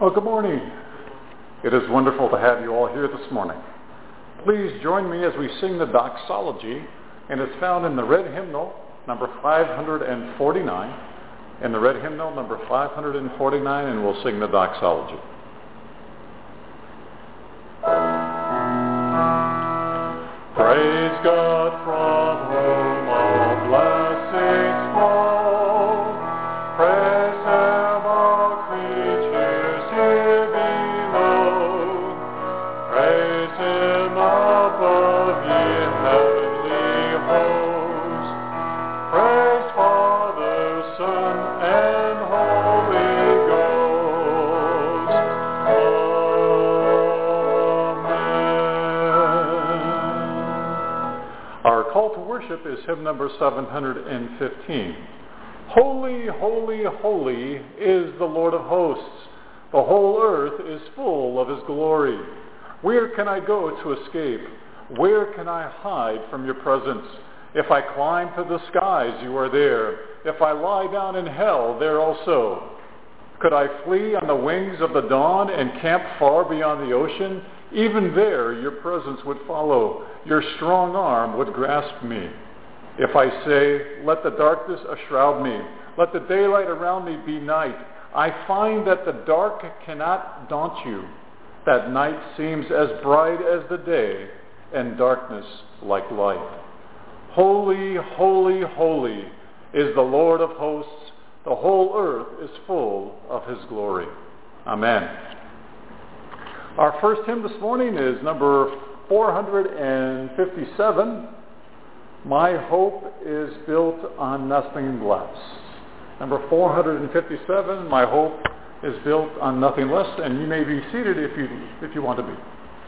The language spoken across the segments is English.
Well, good morning. It is wonderful to have you all here this morning. Please join me as we sing the doxology, and it's found in the red hymnal, number 549. In the red hymnal, number 549, and we'll sing the doxology. Praise God from whom all blessings flow. Praise Him, all creatures here below. Praise Him above, ye heavenly hosts. Praise Father, Son, and Holy Ghost. Amen. Our call to worship is hymn number 715. Holy, holy, holy is the Lord of hosts. The whole earth is full of His glory. Where can I go to escape? Where can I hide from your presence? If I climb to the skies, you are there. If I lie down in hell, there also. Could I flee on the wings of the dawn and camp far beyond the ocean? Even there your presence would follow. Your strong arm would grasp me. If I say, let the darkness shroud me, let the daylight around me be night, I find that the dark cannot daunt you. That night seems as bright as the day, and darkness like light. Holy, holy, holy is the Lord of hosts. The whole earth is full of His glory. Amen. Our first hymn this morning is number 457. My hope is built on nothing less. Number 457, my hope is built on nothing less. And you may be seated if you want to be.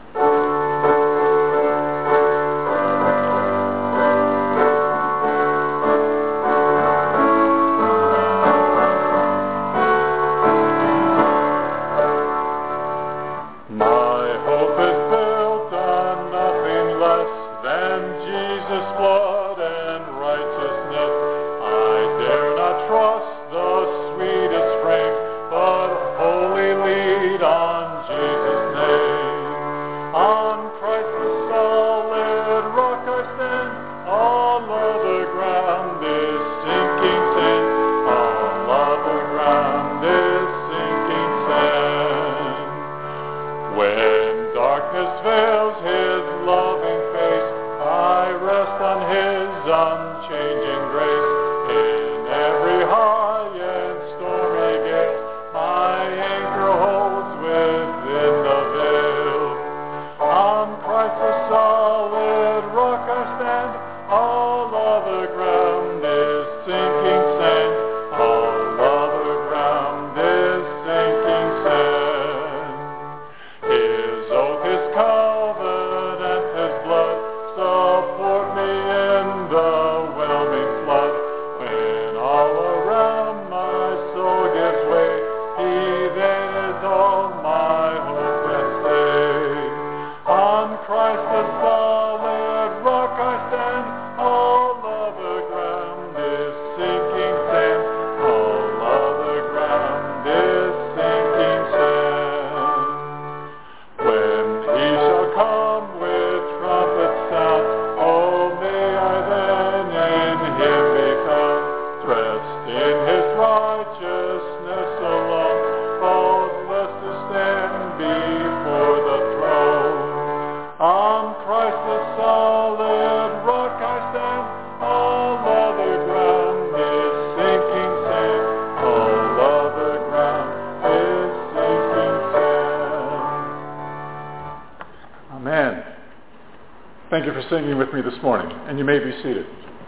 Thank you for singing with me this morning, and you may be seated.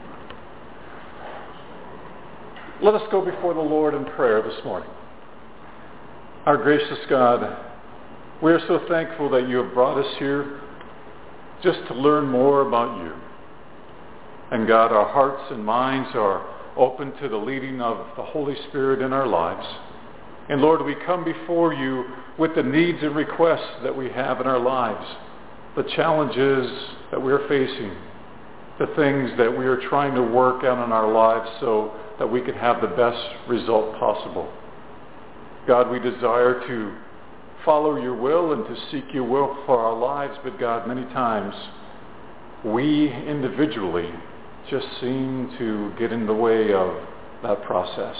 Let us go before the Lord in prayer this morning. Our gracious God, we are so thankful that you have brought us here just to learn more about you. And God, our hearts and minds are open to the leading of the Holy Spirit in our lives. And Lord, we come before you with the needs and requests that we have in our lives, the challenges that we're facing, the things that we are trying to work out in our lives so that we can have the best result possible. God, we desire to follow your will and to seek your will for our lives. But God, many times we individually just seem to get in the way of that process.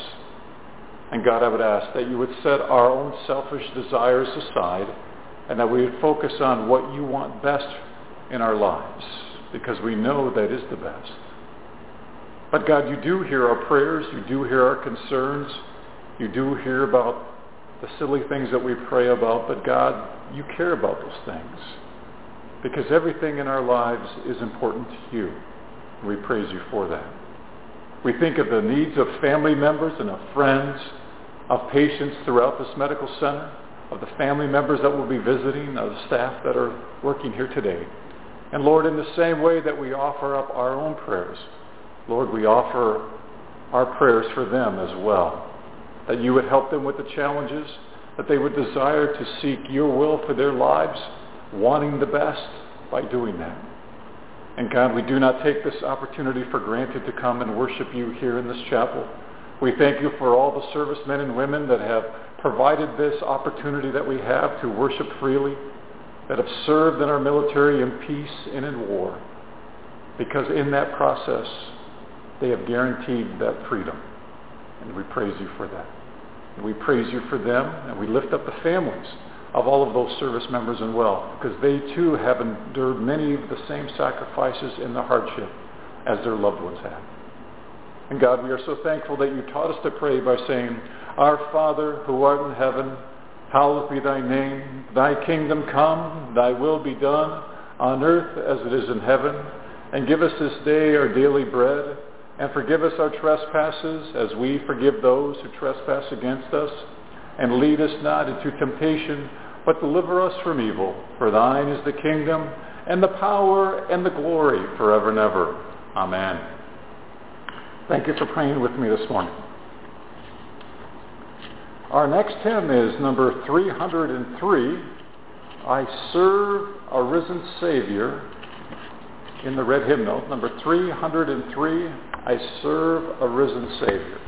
And God, I would ask that you would set our own selfish desires aside and that we would focus on what you want best in our lives, because we know that is the best. But God, you do hear our prayers, you do hear our concerns, you do hear about the silly things that we pray about, but God, you care about those things, because everything in our lives is important to you. We praise you for that. We think of the needs of family members and of friends, of patients throughout this medical center, of the family members that will be visiting, of the staff that are working here today. And Lord, in the same way that we offer up our own prayers, Lord, we offer our prayers for them as well, that you would help them with the challenges, that they would desire to seek your will for their lives, wanting the best by doing that. And God, we do not take this opportunity for granted to come and worship you here in this chapel. We thank you for all the servicemen and women that have provided this opportunity that we have to worship freely, that have served in our military in peace and in war, because in that process they have guaranteed that freedom. And we praise you for that. And we praise you for them, and we lift up the families of all of those service members as well, because they too have endured many of the same sacrifices in the hardship as their loved ones have. And God, we are so thankful that you taught us to pray by saying, Our Father, who art in heaven, hallowed be thy name. Thy kingdom come, thy will be done, on earth as it is in heaven. And give us this day our daily bread, and forgive us our trespasses as we forgive those who trespass against us. And lead us not into temptation, but deliver us from evil. For thine is the kingdom, and the power, and the glory forever and ever. Amen. Thank you for praying with me this morning. Our next hymn is number 303, I Serve a Risen Savior, in the red hymnal. Number 303, I Serve a Risen Savior.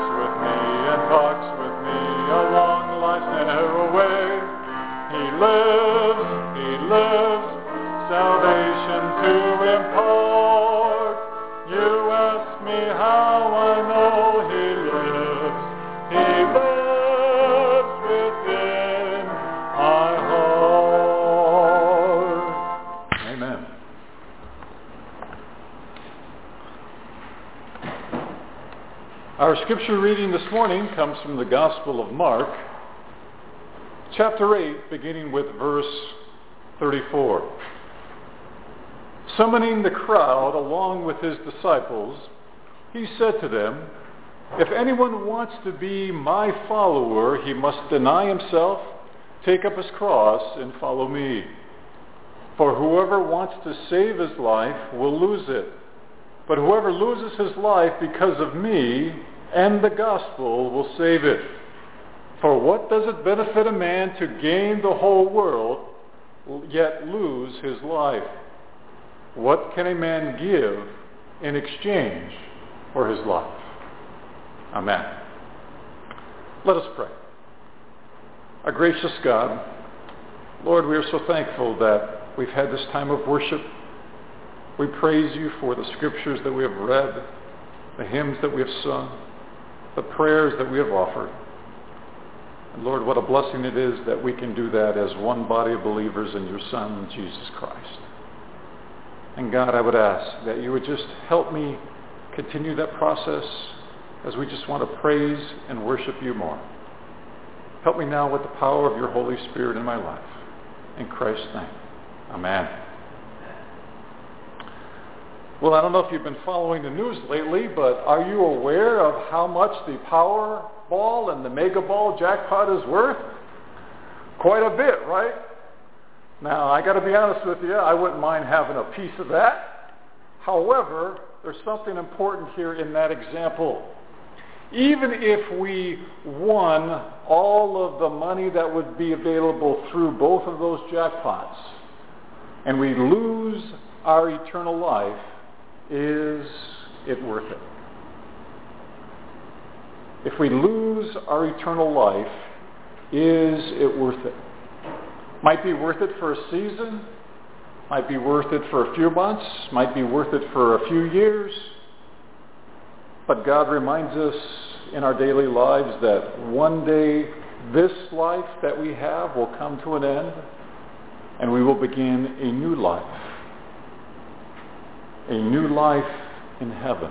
He lives. Our scripture reading this morning comes from the Gospel of Mark, chapter 8, beginning with verse 34. Summoning the crowd along with his disciples, he said to them, "If anyone wants to be my follower, he must deny himself, take up his cross, and follow me. For whoever wants to save his life will lose it. But whoever loses his life because of me and the gospel will save it. For what does it benefit a man to gain the whole world, yet lose his life? What can a man give in exchange for his life?" Amen. Let us pray. Our gracious God, Lord, we are so thankful that we've had this time of worship. We praise you for the scriptures that we have read, the hymns that we have sung, the prayers that we have offered. And Lord, what a blessing it is that we can do that as one body of believers in your Son, Jesus Christ. And God, I would ask that you would just help me continue that process as we just want to praise and worship you more. Help me now with the power of your Holy Spirit in my life. In Christ's name, amen. Well, I don't know if you've been following the news lately, but are you aware of how much the Powerball and the Mega Ball jackpot is worth? Quite a bit, right? Now, I got to be honest with you, I wouldn't mind having a piece of that. However, there's something important here in that example. Even if we won all of the money that would be available through both of those jackpots, and we lose our eternal life, is it worth it? If we lose our eternal life, is it worth it? Might be worth it for a season, might be worth it for a few months, might be worth it for a few years. But God reminds us in our daily lives that one day this life that we have will come to an end and we will begin a new life. A new life in heaven.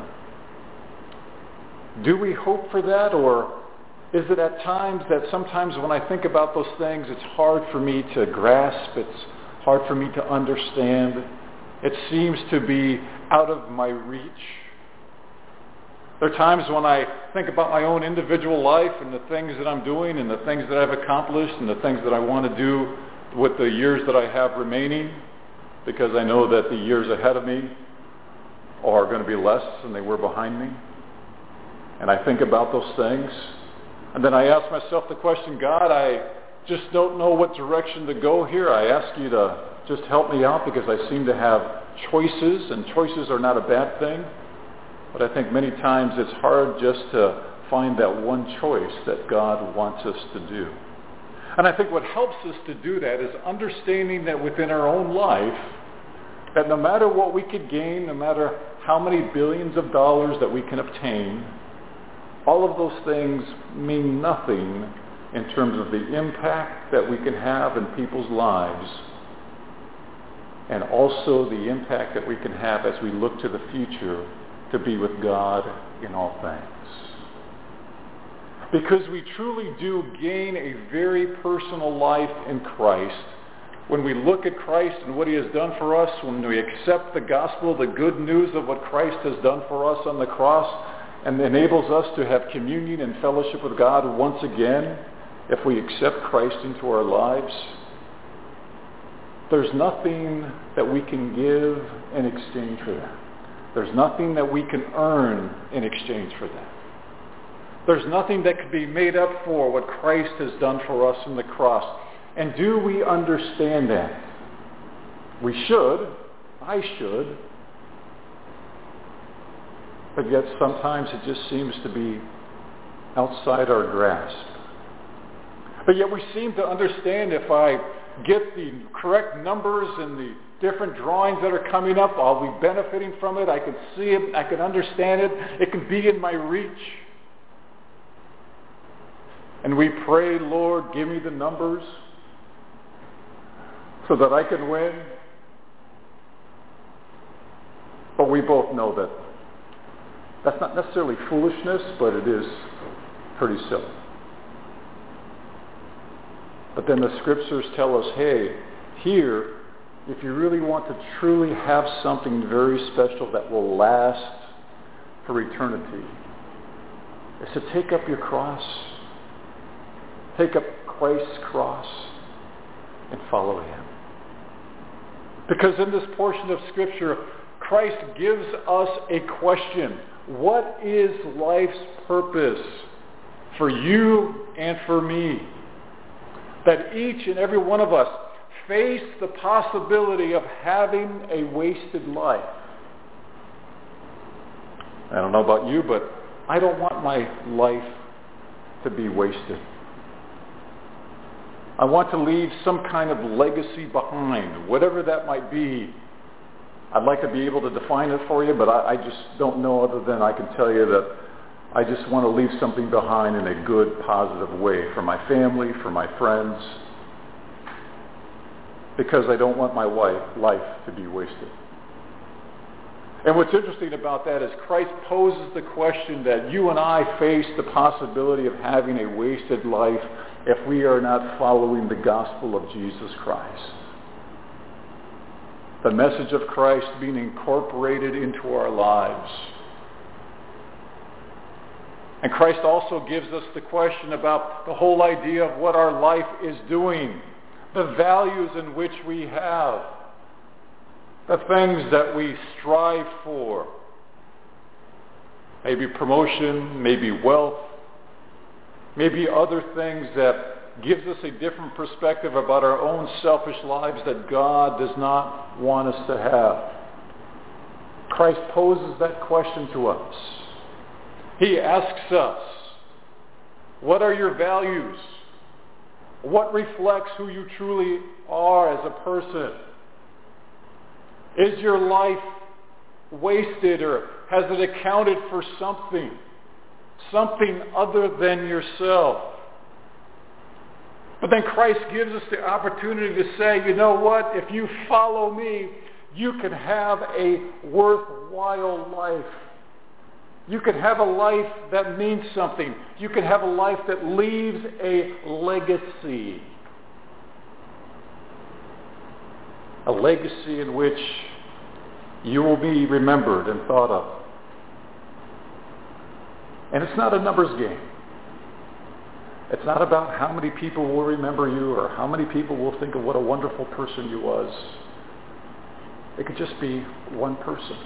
Do we hope for that, or is it at times that sometimes when I think about those things, it's hard for me to grasp, it's hard for me to understand, it seems to be out of my reach? There are times when I think about my own individual life and the things that I'm doing and the things that I've accomplished and the things that I want to do with the years that I have remaining, because I know that the years ahead of me are going to be less than they were behind me. And I think about those things. And then I ask myself the question, God, I just don't know what direction to go here. I ask you to just help me out because I seem to have choices, and choices are not a bad thing. But I think many times it's hard just to find that one choice that God wants us to do. And I think what helps us to do that is understanding that within our own life, that no matter what we could gain, no matter how many billions of dollars that we can obtain, all of those things mean nothing in terms of the impact that we can have in people's lives, and also the impact that we can have as we look to the future to be with God in all things. Because we truly do gain a very personal life in Christ when we look at Christ and what he has done for us, when we accept the gospel, the good news of what Christ has done for us on the cross, and enables us to have communion and fellowship with God once again, if we accept Christ into our lives, there's nothing that we can give in exchange for that. There's nothing that we can earn in exchange for that. There's nothing that could be made up for what Christ has done for us on the cross. And do we understand that? We should. I should. But yet sometimes it just seems to be outside our grasp. But yet we seem to understand if I get the correct numbers and the different drawings that are coming up, I'll be benefiting from it. I can see it. I can understand it. It can be in my reach. And we pray, Lord, give me the numbers so that I can win. But we both know that That's not necessarily foolishness, but it is pretty silly. But then the scriptures tell us, hey, here, if you really want to truly have something very special that will last for eternity, is to take up your cross, take up Christ's cross, and follow him. Because in this portion of Scripture, Christ gives us a question. What is life's purpose for you and for me? That each and every one of us face the possibility of having a wasted life. I don't know about you, but I don't want my life to be wasted. I want to leave some kind of legacy behind, whatever that might be. I'd like to be able to define it for you, but I just don't know, other than I can tell you that I just want to leave something behind in a good, positive way for my family, for my friends, because I don't want my life to be wasted. And what's interesting about that is Christ poses the question that you and I face the possibility of having a wasted life if we are not following the gospel of Jesus Christ. The message of Christ being incorporated into our lives. And Christ also gives us the question about the whole idea of what our life is doing, the values in which we have, the things that we strive for. Maybe promotion, maybe wealth, maybe other things that gives us a different perspective about our own selfish lives that God does not want us to have. Christ poses that question to us. He asks us, what are your values? What reflects who you truly are as a person? Is your life wasted, or has it accounted for something other than yourself? But then Christ gives us the opportunity to say, you know what? If you follow me, you can have a worthwhile life. You can have a life that means something. You can have a life that leaves a legacy. A legacy in which you will be remembered and thought of. And it's not a numbers game. It's not about how many people will remember you or how many people will think of what a wonderful person you was. It could just be one person.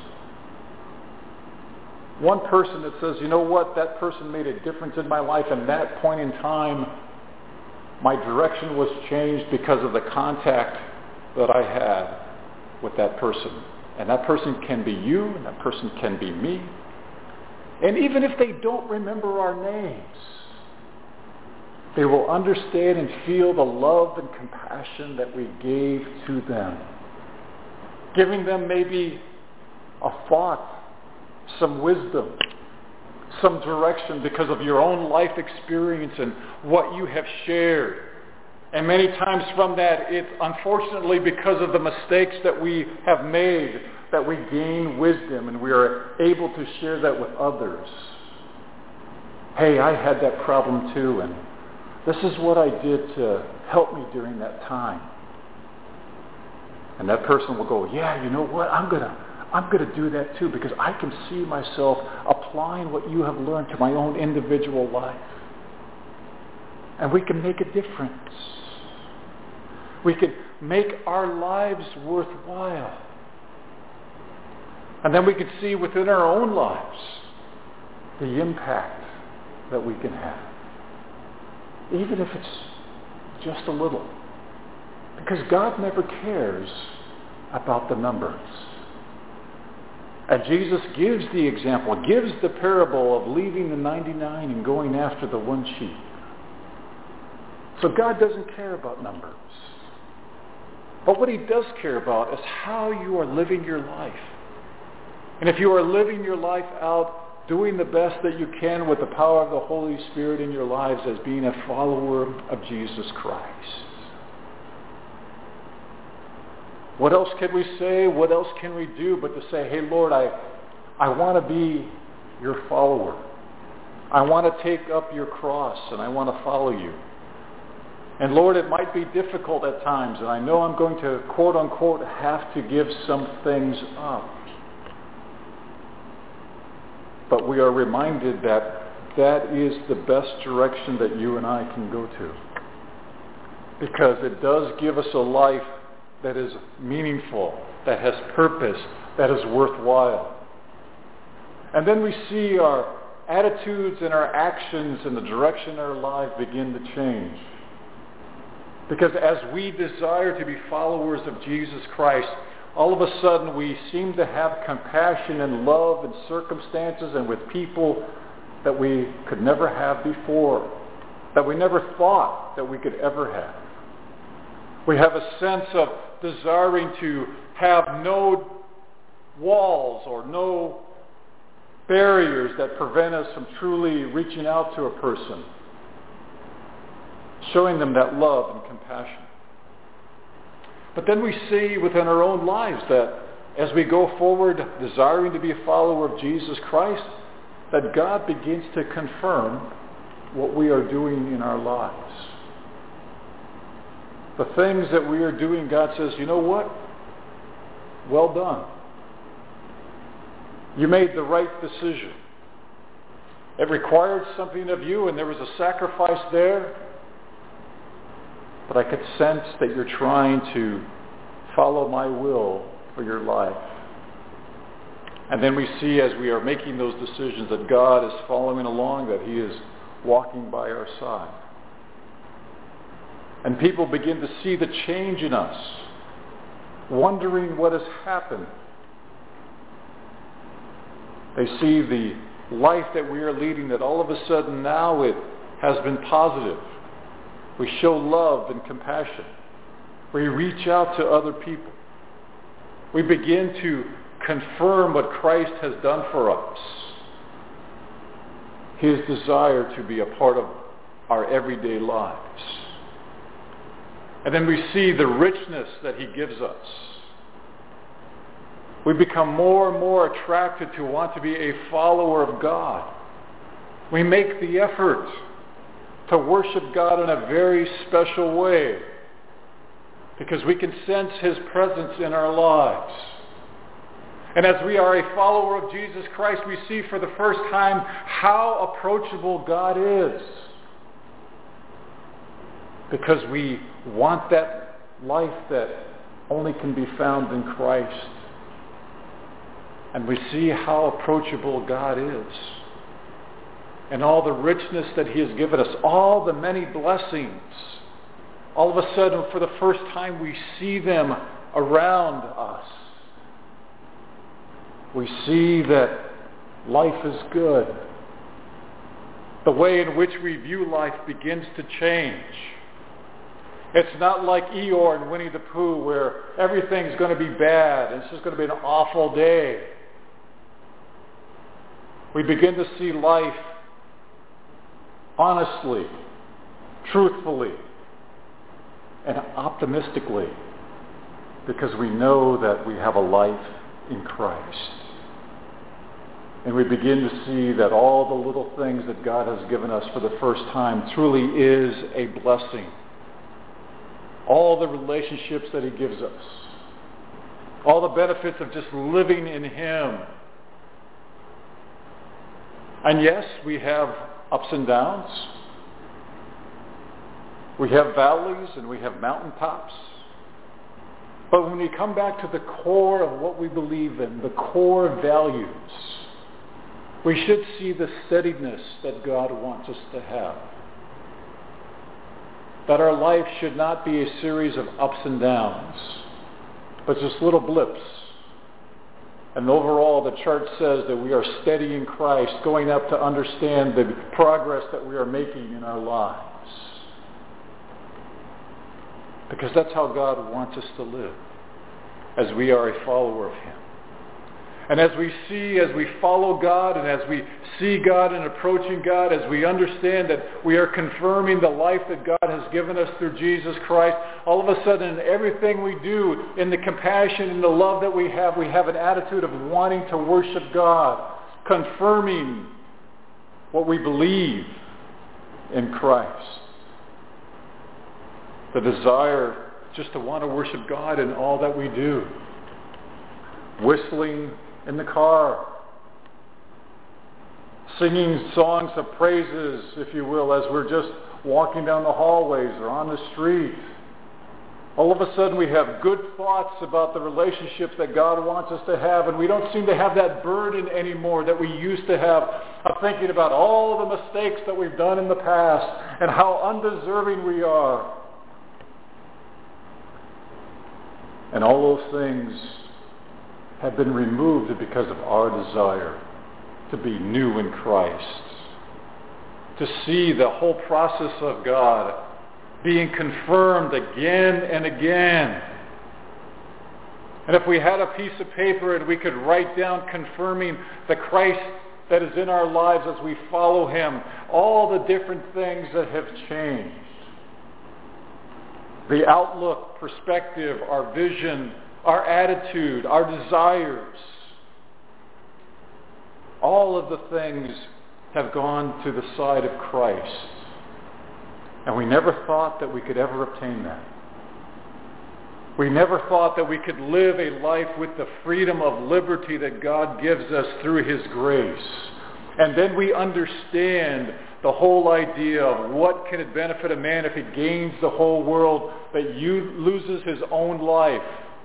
One person that says, you know what, that person made a difference in my life, and that point in time, my direction was changed because of the contact that I had with that person. And that person can be you, and that person can be me. And even if they don't remember our names, they will understand and feel the love and compassion that we gave to them. Giving them maybe a thought, some wisdom, some direction because of your own life experience and what you have shared. And many times from that, it's unfortunately because of the mistakes that we have made that we gain wisdom and we are able to share that with others. Hey, I had that problem too, and this is what I did to help me during that time. And that person will go, yeah, you know what? I'm gonna do that too, because I can see myself applying what you have learned to my own individual life. And we can make a difference. We can make our lives worthwhile. And then we can see within our own lives the impact that we can have. Even if it's just a little. Because God never cares about the numbers. And Jesus gives the example, gives the parable of leaving the 99 and going after the one sheep. So God doesn't care about numbers. But what he does care about is how you are living your life. And if you are living your life out, doing the best that you can with the power of the Holy Spirit in your lives as being a follower of Jesus Christ. What else can we say? What else can we do but to say, hey, Lord, I want to be your follower. I want to take up your cross and I want to follow you. And Lord, it might be difficult at times, and I know I'm going to, quote unquote, have to give some things up. But we are reminded that that is the best direction that you and I can go to. Because it does give us a life that is meaningful, that has purpose, that is worthwhile. And then we see our attitudes and our actions and the direction our life begin to change. Because as we desire to be followers of Jesus Christ, all of a sudden we seem to have compassion and love in circumstances and with people that we could never have before, that we never thought that we could ever have. We have a sense of desiring to have no walls or no barriers that prevent us from truly reaching out to a person, showing them that love and compassion. But then we see within our own lives that as we go forward desiring to be a follower of Jesus Christ, that God begins to confirm what we are doing in our lives. The things that we are doing, God says, you know what? Well done. You made the right decision. It required something of you, and there was a sacrifice there. But I could sense that you're trying to follow my will for your life. And then we see as we are making those decisions that God is following along, that he is walking by our side. And people begin to see the change in us, wondering what has happened. They see the life that we are leading, that all of a sudden now it has been positive. We show love and compassion. We reach out to other people. We begin to confirm what Christ has done for us. His desire to be a part of our everyday lives. And then we see the richness that he gives us. We become more and more attracted to want to be a follower of God. We make the effort to worship God in a very special way because we can sense his presence in our lives. And as we are a follower of Jesus Christ, we see for the first time how approachable God is. Because we want that life that only can be found in Christ. And we see how approachable God is. And all the richness that he has given us, all the many blessings. All of a sudden, for the first time, we see them around us. We see that life is good. The way in which we view life begins to change. It's not like Eeyore and Winnie the Pooh where everything's going to be bad and it's just going to be an awful day. We begin to see life honestly, truthfully, and optimistically because we know that we have a life in Christ. And we begin to see that all the little things that God has given us for the first time truly is a blessing. All the relationships that he gives us. All the benefits of just living in him. And yes, we have ups and downs. We have valleys and we have mountaintops. But when we come back to the core of what we believe in, the core values, we should see the steadiness that God wants us to have. That our life should not be a series of ups and downs, but just little blips. And overall, the chart says that we are steady in Christ, going up to understand the progress that we are making in our lives. Because that's how God wants us to live, as we are a follower of him. And as we follow God, and as we see God and approaching God, as we understand that we are confirming the life that God has given us through Jesus Christ, all of a sudden in everything we do, in the compassion and the love that we have an attitude of wanting to worship God, confirming what we believe in Christ. The desire just to want to worship God in all that we do. Whistling in the car. Singing songs of praises, if you will, as we're just walking down the hallways or on the street. All of a sudden we have good thoughts about the relationships that God wants us to have, and we don't seem to have that burden anymore that we used to have of thinking about all the mistakes that we've done in the past and how undeserving we are. And all those things have been removed because of our desire to be new in Christ, to see the whole process of God being confirmed again and again. And if we had a piece of paper and we could write down confirming the Christ that is in our lives as we follow Him, all the different things that have changed. The outlook, perspective, our vision, our attitude, our desires. All of the things have gone to the side of Christ. And we never thought that we could ever obtain that. We never thought that we could live a life with the freedom of liberty that God gives us through His grace. And then we understand the whole idea of what can it benefit a man if he gains the whole world but loses his own life.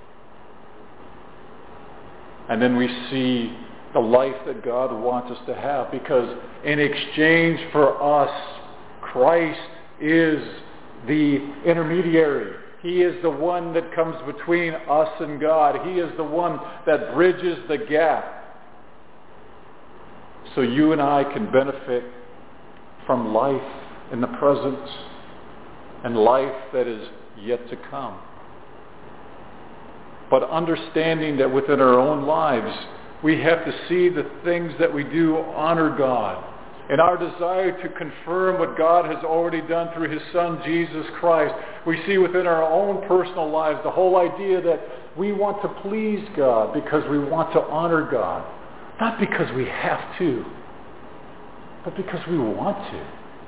And then we see the life that God wants us to have, because in exchange for us, Christ is the intermediary. He is the one that comes between us and God. He is the one that bridges the gap. So you and I can benefit from life in the present and life that is yet to come. But understanding that within our own lives, we have to see the things that we do honor God. And our desire to confirm what God has already done through His Son, Jesus Christ. We see within our own personal lives the whole idea that we want to please God because we want to honor God. Not because we have to, but because we want to.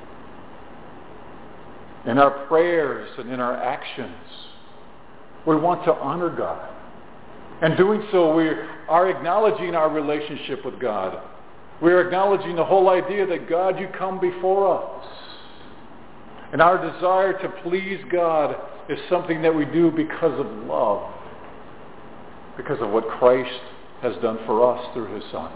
In our prayers and in our actions, we want to honor God. And doing so, we are acknowledging our relationship with God. We're acknowledging the whole idea that God, you come before us. And our desire to please God is something that we do because of love. Because of what Christ has done for us through His Son.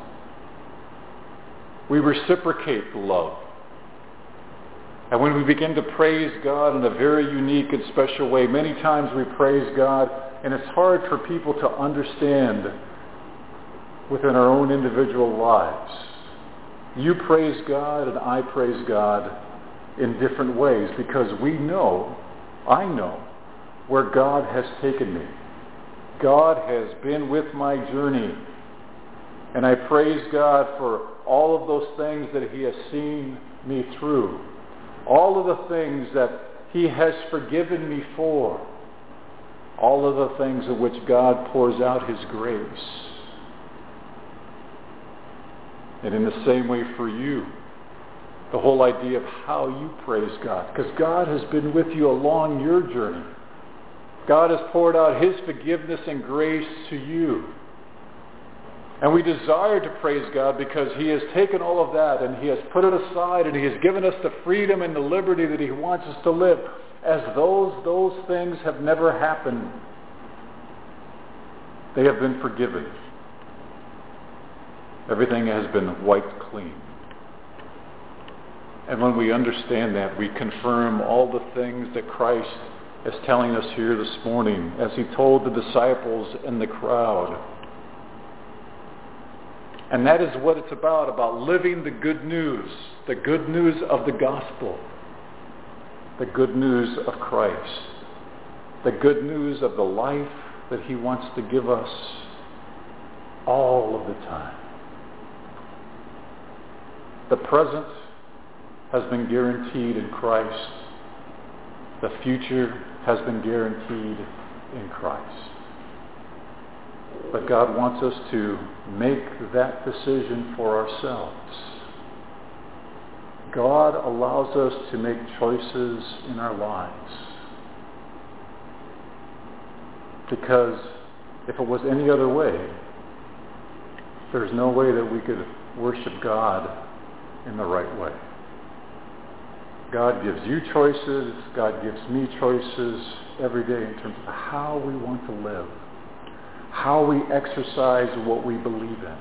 We reciprocate the love. And when we begin to praise God in a very unique and special way, many times we praise God, and it's hard for people to understand within our own individual lives. You praise God and I praise God in different ways because I know where God has taken me. God has been with my journey. And I praise God for all of those things that He has seen me through. All of the things that He has forgiven me for. All of the things in which God pours out His grace. And in the same way for you, the whole idea of how you praise God. Because God has been with you along your journey. God has poured out His forgiveness and grace to you. And we desire to praise God because He has taken all of that and He has put it aside and He has given us the freedom and the liberty that He wants us to live. As those things have never happened, they have been forgiven. Everything has been wiped clean. And when we understand that, we confirm all the things that Christ is telling us here this morning, as He told the disciples in the crowd. And that is what it's about living the good news of the gospel, the good news of Christ, the good news of the life that He wants to give us all of the time. The present has been guaranteed in Christ. The future has been guaranteed in Christ. But God wants us to make that decision for ourselves. God allows us to make choices in our lives. Because if it was any other way, there's no way that we could worship God in the right way. God gives you choices. God gives me choices every day in terms of how we want to live, how we exercise what we believe in.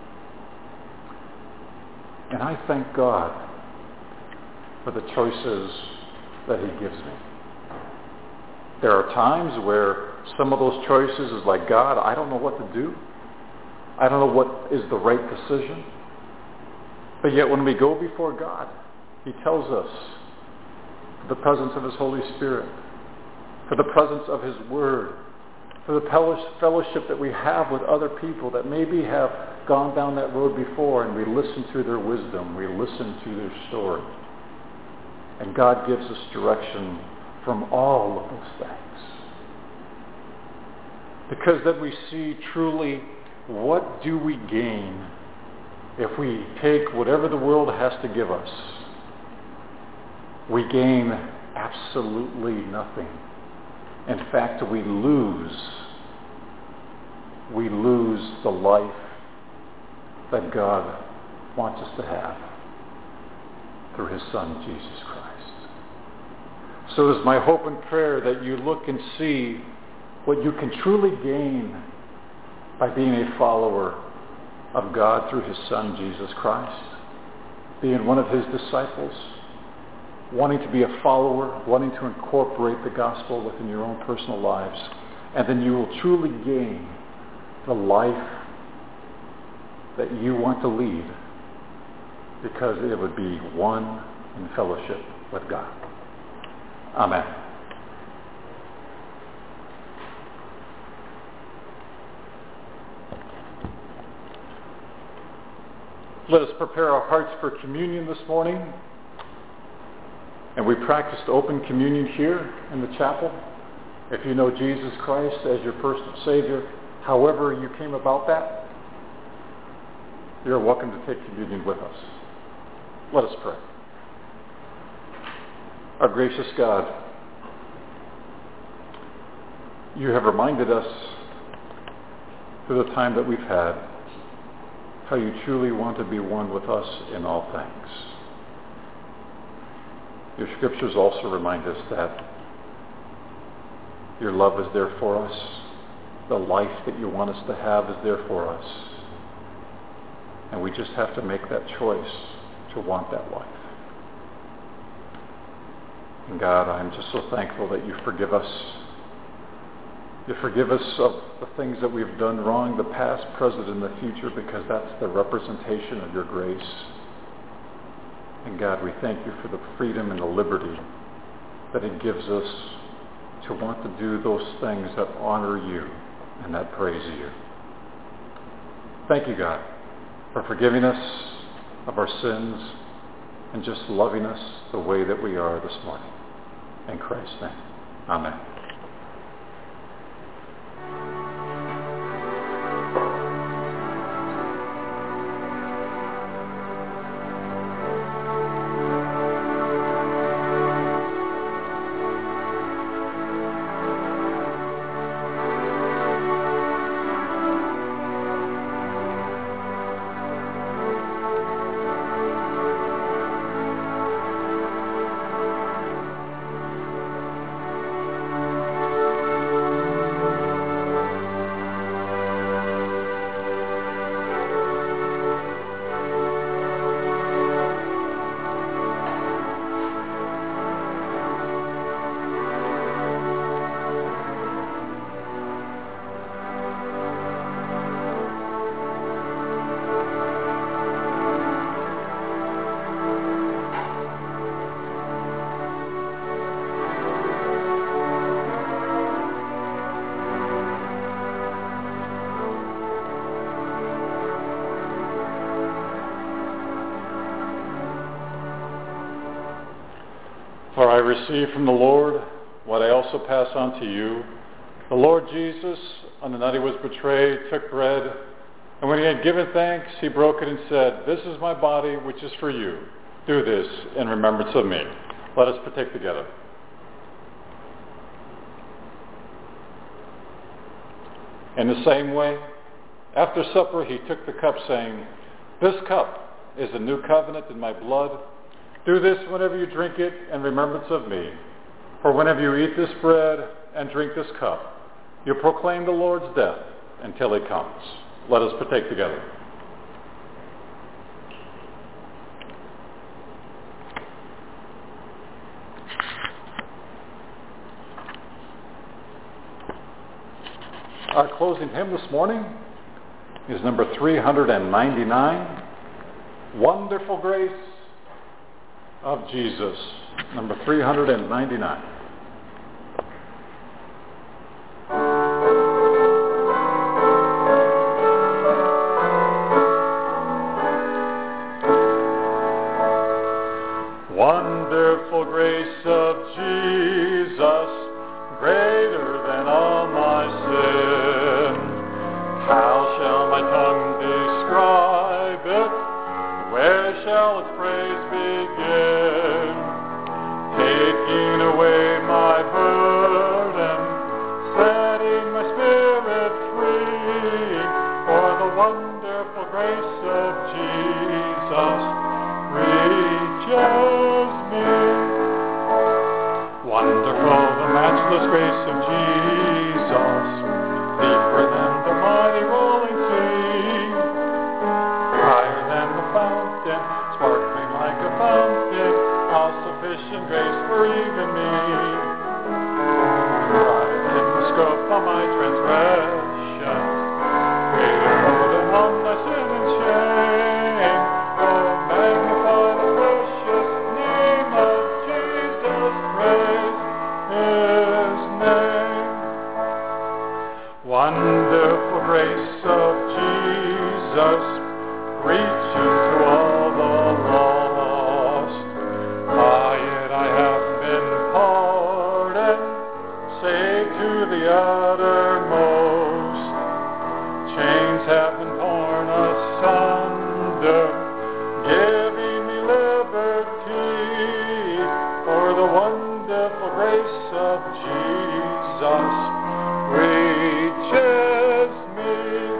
And I thank God for the choices that he gives me. There are times where some of those choices is like, God, I don't know what to do. I don't know what is the right decision. But yet when we go before God, he tells us, for the presence of his Holy Spirit, for the presence of his Word, for the fellowship that we have with other people that maybe have gone down that road before, and we listen to their wisdom, we listen to their story. And God gives us direction from all of those things. Because then we see truly, what do we gain if we take whatever the world has to give us? We gain absolutely nothing. In fact, we lose the life that God wants us to have through his Son, Jesus Christ. So it is my hope and prayer that you look and see what you can truly gain by being a follower of God through his Son, Jesus Christ, being one of his disciples, wanting to be a follower, wanting to incorporate the gospel within your own personal lives, and then you will truly gain the life that you want to lead, because it would be one in fellowship with God. Amen. Let us prepare our hearts for communion this morning. And we practiced open communion here in the chapel. If you know Jesus Christ as your personal Savior, however you came about that, you're welcome to take communion with us. Let us pray. Our gracious God, you have reminded us through the time that we've had how you truly want to be one with us in all things. Your scriptures also remind us that your love is there for us. The life that you want us to have is there for us. And we just have to make that choice to want that life. And God, I'm just so thankful that you forgive us. You forgive us of the things that we've done wrong, the past, present, and the future, because that's the representation of your grace. And God, we thank you for the freedom and the liberty that it gives us to want to do those things that honor you and that praise you. Thank you, God, for forgiving us of our sins and just loving us the way that we are this morning. In Christ's name, amen. For I received from the Lord what I also pass on to you. The Lord Jesus, on the night he was betrayed, took bread, and when he had given thanks, he broke it and said, "This is my body, which is for you. Do this in remembrance of me." Let us partake together. In the same way, after supper, he took the cup, saying, "This cup is a new covenant in my blood. Do this whenever you drink it in remembrance of me. For whenever you eat this bread and drink this cup, you proclaim the Lord's death until he comes." Let us partake together. Our closing hymn this morning is number 399, Wonderful Grace of Jesus, number 399. Wonderful grace of Jesus, greater than all my sin. How shall my tongue describe it? Where shall its praise begin? Taking away my burden, setting my spirit free, for the wonderful grace of Jesus reaches me. Wonderful, the matchless grace of Jesus, deeper than the mighty rolling sea, higher than the fountain, sparkling like a fountain, all sufficient grace for even me. Broader than the scope of my transgression, greater more than all my sin and shame. Oh, magnify the precious name of Jesus, praise his name. Wonderful grace of Jesus, reaching to all the lost. By it I have been pardoned, saved to the uttermost. Chains have been torn asunder, giving me liberty, for the wonderful grace of Jesus reaches me.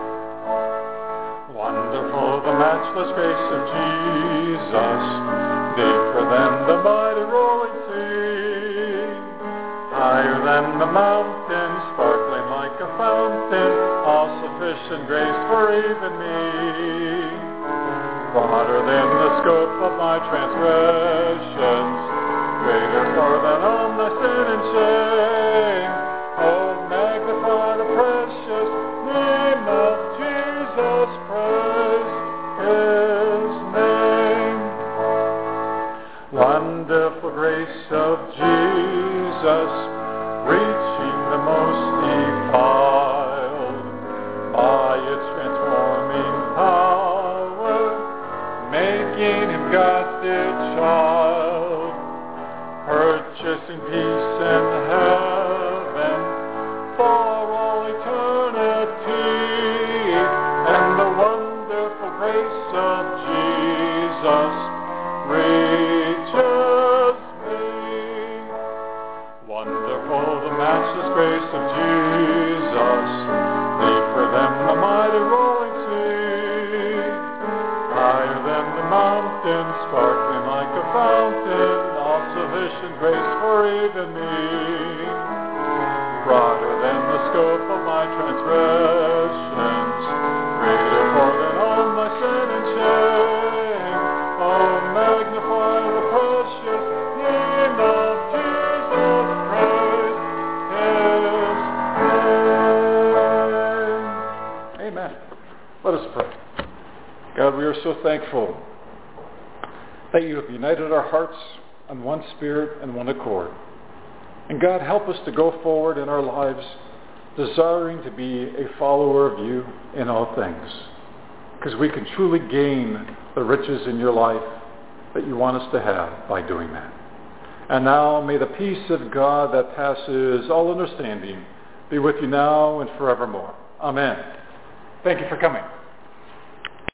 Wonderful, the matchless grace of Jesus, deeper than the mighty rolling sea, higher than the mountain, sparkling like a fountain, all sufficient grace for even me. Broader than the scope of my transgressions, greater far than all my sin and shame. Oh, magnify the precious name of Jesus, praise his name. Wonderful grace of Jesus, reaching the most defiled, by its transforming power, making him God's dear child, purchasing peace in heaven for all eternity, and the wonderful grace of Jesus reaches me. Wonderful, the matchless grace of Jesus, deeper than the mighty rolling sea, higher than the mountain, sparkling like a fountain, all sufficient grace for even me. Broader than the scope of my transgressions, greater far than all my sin and shame. Oh, magnify the precious name of Jesus, praise his name. Amen. Let us pray. God, we are so thankful that you have united our hearts on one spirit and one accord. And God, help us to go forward in our lives desiring to be a follower of you in all things, because we can truly gain the riches in your life that you want us to have by doing that. And now may the peace of God that passes all understanding be with you now and forevermore. Amen. Thank you for coming.